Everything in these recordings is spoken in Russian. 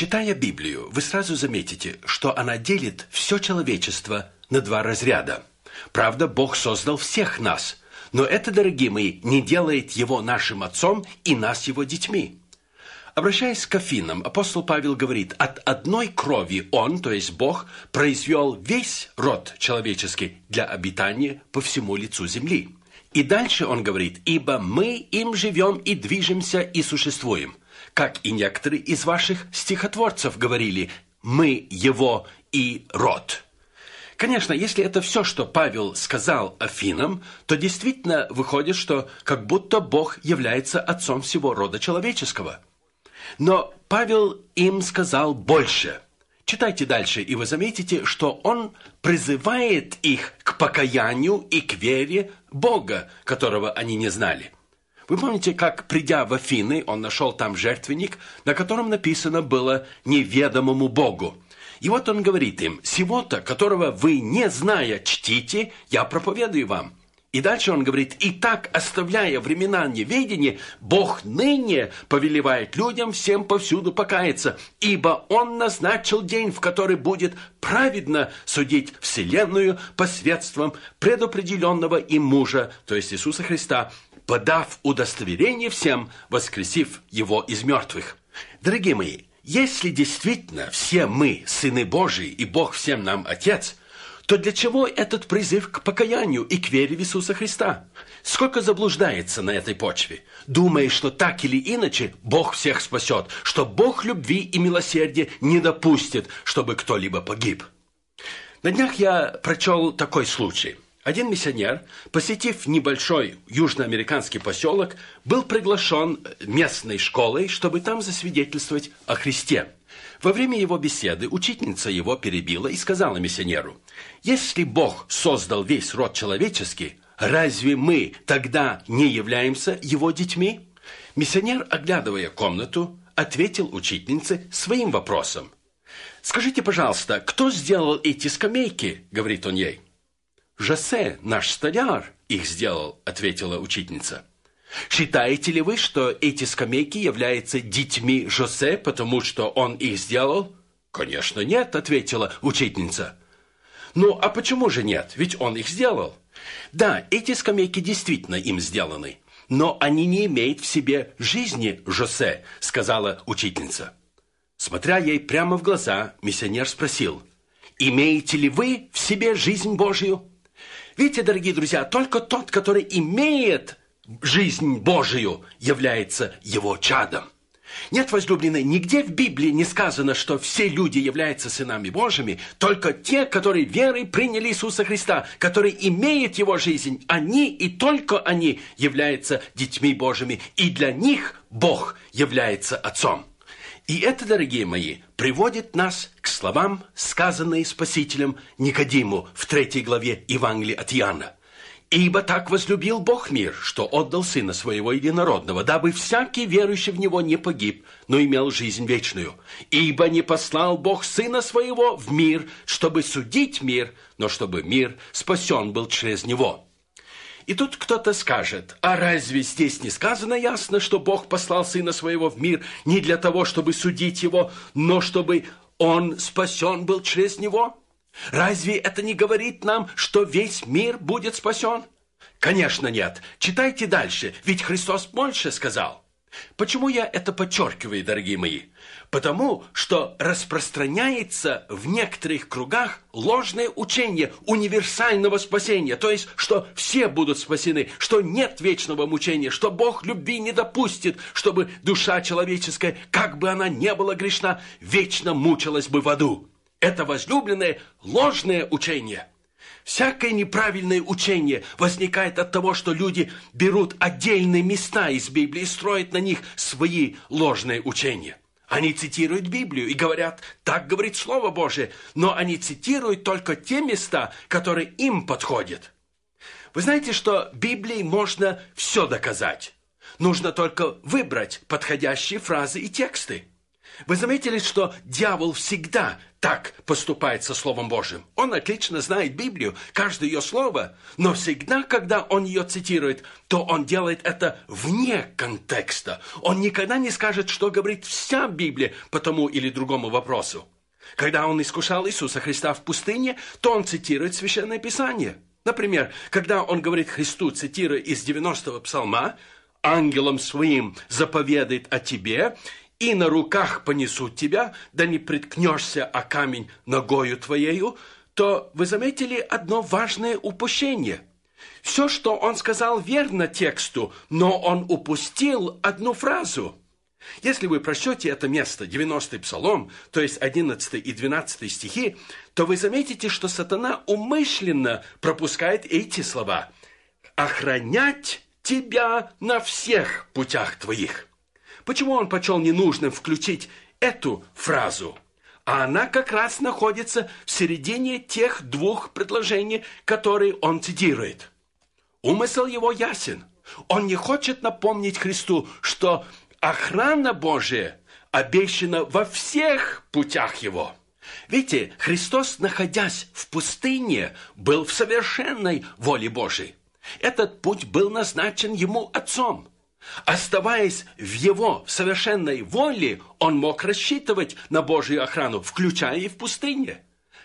Читая Библию, вы сразу заметите, что она делит все человечество на два разряда. Правда, Бог создал всех нас, но это, дорогие мои, не делает Его нашим Отцом и нас Его детьми. Обращаясь к Афинам, апостол Павел говорит, от одной крови Он, то есть Бог, произвел весь род человеческий для обитания по всему лицу земли. И дальше он говорит, ибо мы им живем и движемся и существуем. Как и некоторые из ваших стихотворцев говорили, мы его и род. Конечно, если это все, что Павел сказал Афинам, то действительно выходит, что как будто Бог является отцом всего рода человеческого. Но Павел им сказал больше. Читайте дальше, и вы заметите, что он призывает их к покаянию и к вере Бога, которого они не знали. Вы помните, как, придя в Афины, он нашел там жертвенник, на котором написано было «неведомому Богу». И вот он говорит им, «Сего-то, которого вы, не зная, чтите, я проповедую вам». И дальше он говорит, «Итак, оставляя времена неведения, Бог ныне повелевает людям всем повсюду покаяться, ибо Он назначил день, в который будет праведно судить вселенную посредством предопределенного им мужа, то есть Иисуса Христа, подав удостоверение всем, воскресив Его из мертвых». Дорогие мои, если действительно все мы сыны Божии и Бог всем нам Отец, то для чего этот призыв к покаянию и к вере в Иисуса Христа? Сколько заблуждается на этой почве, думая, что так или иначе Бог всех спасет, что Бог любви и милосердия не допустит, чтобы кто-либо погиб. На днях я прочел такой случай. Один миссионер, посетив небольшой южноамериканский поселок, был приглашен местной школой, чтобы там засвидетельствовать о Христе. Во время его беседы учительница его перебила и сказала миссионеру, «Если Бог создал весь род человеческий, разве мы тогда не являемся его детьми?» Миссионер, оглядывая комнату, ответил учительнице своим вопросом. «Скажите, пожалуйста, кто сделал эти скамейки?» – говорит он ей. «Жосе, наш столяр, их сделал», – ответила учительница. «Считаете ли вы, что эти скамейки являются детьми Жосе, потому что он их сделал?» «Конечно, нет», – ответила учительница. «Ну, а почему же нет? Ведь он их сделал». «Да, эти скамейки действительно им сделаны, но они не имеют в себе жизни Жосе», – сказала учительница. Смотря ей прямо в глаза, миссионер спросил, «Имеете ли вы в себе жизнь Божию?» Видите, дорогие друзья, только тот, который имеет жизнь Божию, является его чадом. Нет, возлюбленные, нигде в Библии не сказано, что все люди являются сынами Божьими, только те, которые верой приняли Иисуса Христа, которые имеют его жизнь, они и только они являются детьми Божьими, и для них Бог является Отцом. И это, дорогие мои, приводит нас к словам, сказанным Спасителем Никодиму в 3 главе Евангелия от Иоанна. «Ибо так возлюбил Бог мир, что отдал Сына Своего Единородного, дабы всякий верующий в Него не погиб, но имел жизнь вечную. Ибо не послал Бог Сына Своего в мир, чтобы судить мир, но чтобы мир спасен был через Него». И тут кто-то скажет, а разве здесь не сказано ясно, что Бог послал Сына Своего в мир не для того, чтобы судить его, но чтобы он спасен был через него? Разве это не говорит нам, что весь мир будет спасен? Конечно, нет. Читайте дальше, ведь Христос больше сказал. Почему я это подчеркиваю, дорогие мои? Потому что распространяется в некоторых кругах ложное учение универсального спасения, то есть, что все будут спасены, что нет вечного мучения, что Бог любви не допустит, чтобы душа человеческая, как бы она ни была грешна, вечно мучилась бы в аду. Это, возлюбленное, ложное учение. Всякое неправильное учение возникает от того, что люди берут отдельные места из Библии и строят на них свои ложные учения. Они цитируют Библию и говорят, так говорит Слово Божие, но они цитируют только те места, которые им подходят. Вы знаете, что Библией можно все доказать. Нужно только выбрать подходящие фразы и тексты. Вы заметили, что дьявол всегда так поступает со Словом Божьим? Он отлично знает Библию, каждое ее слово, но всегда, когда он ее цитирует, то он делает это вне контекста. Он никогда не скажет, что говорит вся Библия по тому или другому вопросу. Когда он искушал Иисуса Христа в пустыне, то он цитирует Священное Писание. Например, когда он говорит Христу, цитируя из 90-го псалма, «Ангелом своим заповедает о тебе, и на руках понесут тебя, да не приткнешься о камень ногою твоею», то вы заметили одно важное упущение. Все, что он сказал, верно тексту, но он упустил одну фразу. Если вы прочтете это место, 90-й псалом, то есть 11 и 12 стихи, то вы заметите, что сатана умышленно пропускает эти слова. «Охранять тебя на всех путях твоих». Почему он почел ненужным включить эту фразу? А она как раз находится в середине тех двух предложений, которые он цитирует. Умысел его ясен. Он не хочет напомнить Христу, что охрана Божия обещана во всех путях его. Видите, Христос, находясь в пустыне, был в совершенной воле Божией. Этот путь был назначен ему Отцом. Оставаясь в его совершенной воле, он мог рассчитывать на Божью охрану, включая и в пустыне.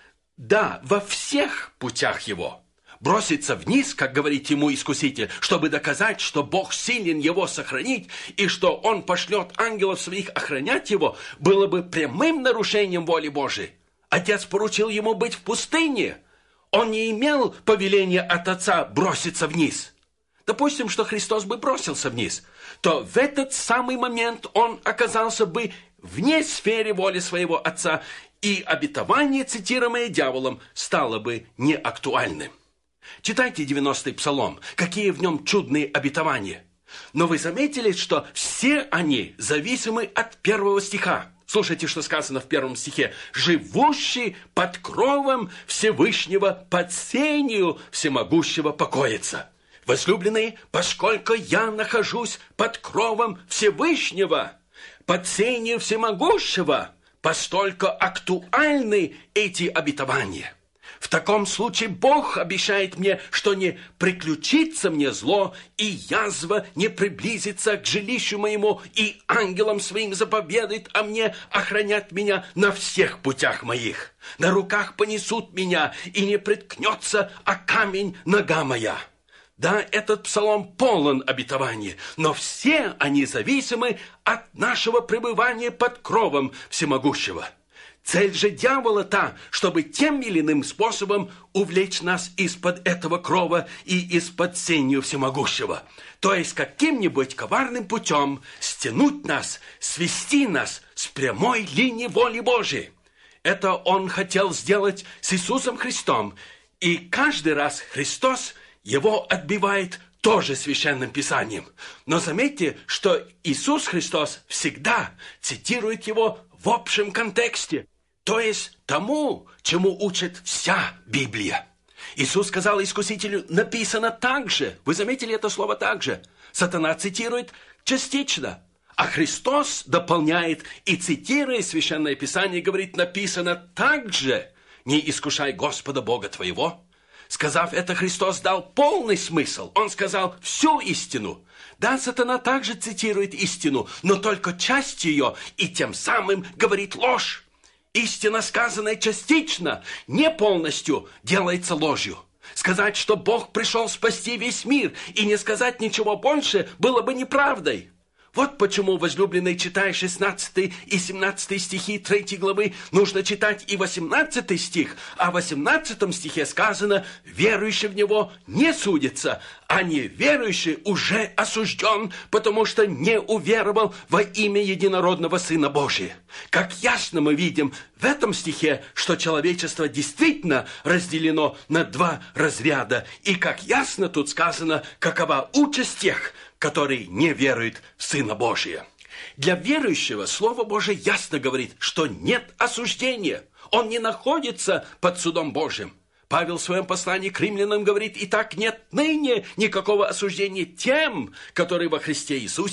Да, во всех путях его. Броситься вниз, как говорит ему искуситель, чтобы доказать, что Бог силен его сохранить, и что он пошлет ангелов своих охранять его, было бы прямым нарушением воли Божией. Отец поручил ему быть в пустыне. Он не имел повеления от Отца броситься вниз. Допустим, что Христос бы бросился вниз, то в этот самый момент он оказался бы вне сферы воли своего Отца, и обетование, цитируемое дьяволом, стало бы неактуальным. Читайте 90-й псалом, какие в нем чудные обетования. Но вы заметили, что все они зависимы от первого стиха. Слушайте, что сказано в первом стихе. «Живущий под кровом Всевышнего, под сенью всемогущего покоится». Возлюбленные, поскольку я нахожусь под кровом Всевышнего, под сенью всемогущего, постольку актуальны эти обетования. В таком случае Бог обещает мне, что не приключится мне зло, и язва не приблизится к жилищу моему, и ангелам своим заповедает о мне охранять меня на всех путях моих. На руках понесут меня, и не приткнется о камень нога моя. Да, этот псалом полон обетований, но все они зависимы от нашего пребывания под кровом Всемогущего. Цель же дьявола та, чтобы тем или иным способом увлечь нас из-под этого крова и из-под сенью Всемогущего. То есть каким-нибудь коварным путем стянуть нас, свести нас с прямой линии воли Божией. Это он хотел сделать с Иисусом Христом. И каждый раз Христос его отбивает тоже Священным Писанием. Но заметьте, что Иисус Христос всегда цитирует его в общем контексте, то есть тому, чему учит вся Библия. Иисус сказал искусителю, написано так же. Вы заметили это слово так же? Сатана цитирует частично, а Христос дополняет и, цитируя Священное Писание, говорит, написано так же, не искушай Господа Бога твоего. Сказав это, Христос дал полный смысл. Он сказал всю истину. Да, сатана также цитирует истину, но только часть ее, и тем самым говорит ложь. Истина, сказанная частично, не полностью, делается ложью. Сказать, что Бог пришел спасти весь мир, и не сказать ничего больше, было бы неправдой. Вот почему, возлюбленный, читая 16 и 17 стихи 3 главы, нужно читать и 18 стих, а в 18 стихе сказано, верующий в Него не судится, а неверующий уже осужден, потому что не уверовал во имя единородного Сына Божия. Как ясно мы видим в этом стихе, что человечество действительно разделено на два разряда, и как ясно тут сказано, какова участь тех, который не верует в Сына Божия. Для верующего Слово Божие ясно говорит, что нет осуждения. Он не находится под судом Божьим. Павел в своем послании к римлянам говорит, «Итак, нет ныне никакого осуждения тем, которые во Христе Иисусе».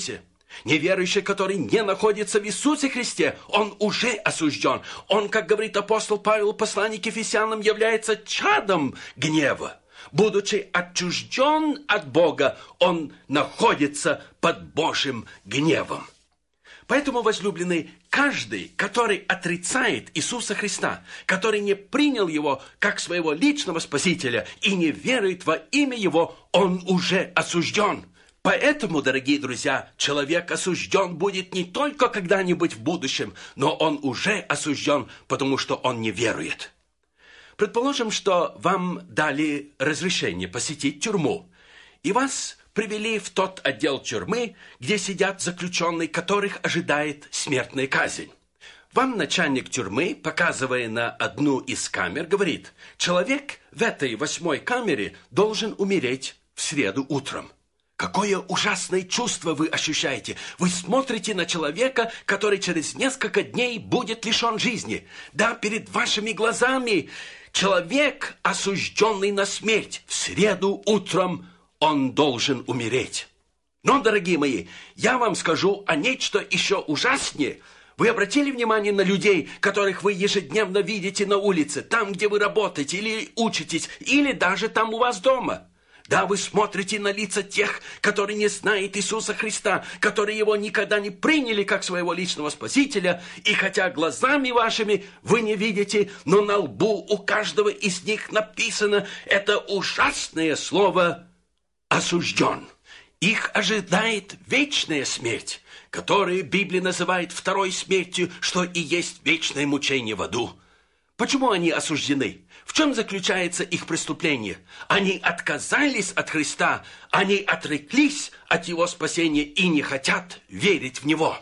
Неверующий, который не находится в Иисусе Христе, он уже осужден. Он, как говорит апостол Павел, посланник Ефесянам, является чадом гнева. Будучи отчужден от Бога, он находится под Божьим гневом. Поэтому, возлюбленный, каждый, который отрицает Иисуса Христа, который не принял Его как своего личного Спасителя и не верует во имя Его, он уже осужден. Поэтому, дорогие друзья, человек осужден будет не только когда-нибудь в будущем, но он уже осужден, потому что он не верует. Предположим, что вам дали разрешение посетить тюрьму, и вас привели в тот отдел тюрьмы, где сидят заключенные, которых ожидает смертная казнь. Вам начальник тюрьмы, показывая на одну из камер, говорит: человек в этой 8-й камере должен умереть в среду утром. Какое ужасное чувство вы ощущаете. Вы смотрите на человека, который через несколько дней будет лишен жизни. Да, перед вашими глазами человек, осужденный на смерть, в среду утром он должен умереть. Но, дорогие мои, я вам скажу о нечто еще ужаснее. Вы обратили внимание на людей, которых вы ежедневно видите на улице, там, где вы работаете или учитесь, или даже там у вас дома? Да, вы смотрите на лица тех, которые не знают Иисуса Христа, которые Его никогда не приняли как своего личного Спасителя, и хотя глазами вашими вы не видите, но на лбу у каждого из них написано это ужасное слово «осужден». Их ожидает вечная смерть, которую Библия называет второй смертью, что и есть вечное мучение в аду. Почему они осуждены? В чем заключается их преступление? Они отказались от Христа, они отреклись от Его спасения и не хотят верить в Него.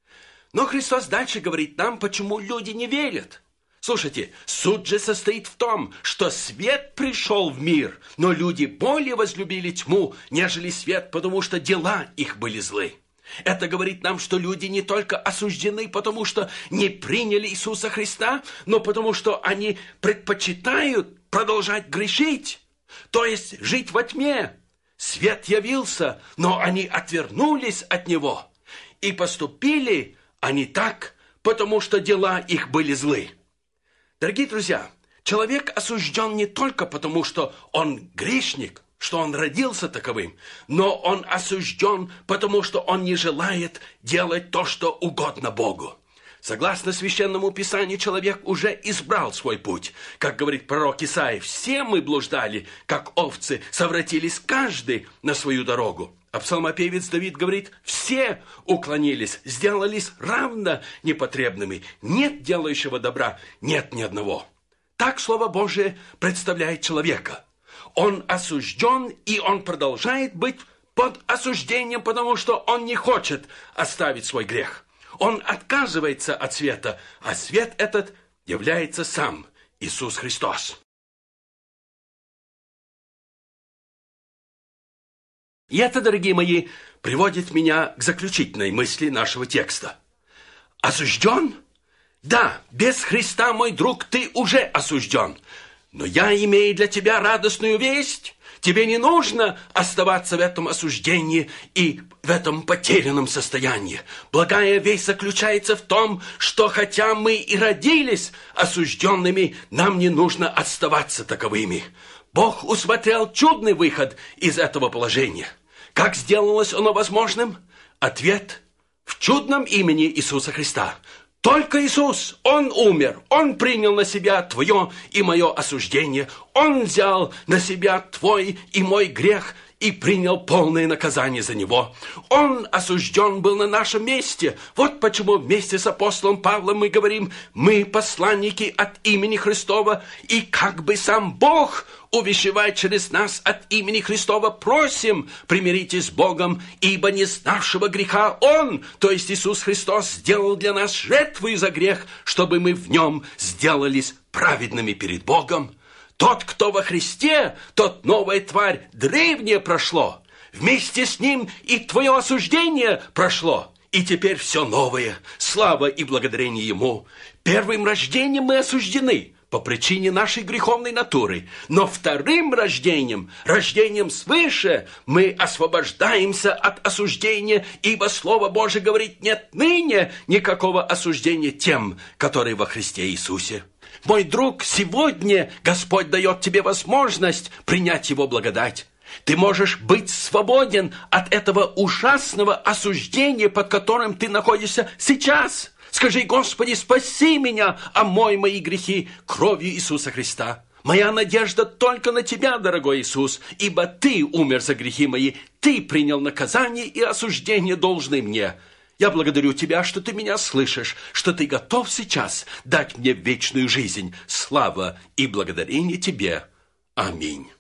Но Христос дальше говорит нам, почему люди не верят. Слушайте, суть же состоит в том, что свет пришел в мир, но люди более возлюбили тьму, нежели свет, потому что дела их были злы. Это говорит нам, что люди не только осуждены, потому что не приняли Иисуса Христа, но потому что они предпочитают продолжать грешить, то есть жить во тьме. Свет явился, но они отвернулись от Него. И поступили они так, потому что дела их были злы. Дорогие друзья, человек осужден не только потому, что он грешник, что он родился таковым, но он осужден, потому что он не желает делать то, что угодно Богу. Согласно Священному Писанию, человек уже избрал свой путь. Как говорит пророк Исаия, все мы блуждали, как овцы, совратились каждый на свою дорогу. А псалмопевец Давид говорит, все уклонились, сделались равно непотребными. Нет делающего добра, нет ни одного. Так Слово Божие представляет человека. Он осужден, и он продолжает быть под осуждением, потому что он не хочет оставить свой грех. Он отказывается от света, а свет этот является сам Иисус Христос. И это, дорогие мои, приводит меня к заключительной мысли нашего текста. Осужден? Да, без Христа, мой друг, ты уже осужден. Но я имею для тебя радостную весть. Тебе не нужно оставаться в этом осуждении и в этом потерянном состоянии. Благая весть заключается в том, что хотя мы и родились осужденными, нам не нужно оставаться таковыми. Бог усмотрел чудный выход из этого положения. Как сделалось оно возможным? Ответ в чудном имени Иисуса Христа. Только Иисус, Он умер, Он принял на себя твое и мое осуждение, Он взял на себя твой и мой грех и принял полное наказание за него. Он осужден был на нашем месте. Вот почему вместе с апостолом Павлом мы говорим, мы посланники от имени Христова, и как бы сам Бог увещевает через нас от имени Христова, просим, примиритесь с Богом, ибо не знавшего греха Он, то есть Иисус Христос, сделал для нас жертву за грех, чтобы мы в Нем сделались праведными перед Богом. Тот, кто во Христе, тот новая тварь, древнее прошло. Вместе с Ним и твое осуждение прошло. и теперь все новое. Слава и благодарение Ему. Первым рождением мы осуждены по причине нашей греховной натуры, но вторым рождением, рождением свыше, мы освобождаемся от осуждения, ибо Слово Божие говорит: нет ныне никакого осуждения тем, которые во Христе Иисусе. Мой друг, сегодня Господь дает тебе возможность принять Его благодать. Ты можешь быть свободен от этого ужасного осуждения, под которым ты находишься сейчас. Скажи: Господи, спаси меня, омой мои грехи кровью Иисуса Христа. Моя надежда только на Тебя, дорогой Иисус, ибо Ты умер за грехи мои, Ты принял наказание и осуждение, должное мне. Я благодарю Тебя, что Ты меня слышишь, что Ты готов сейчас дать мне вечную жизнь. Слава и благодарение Тебе. Аминь.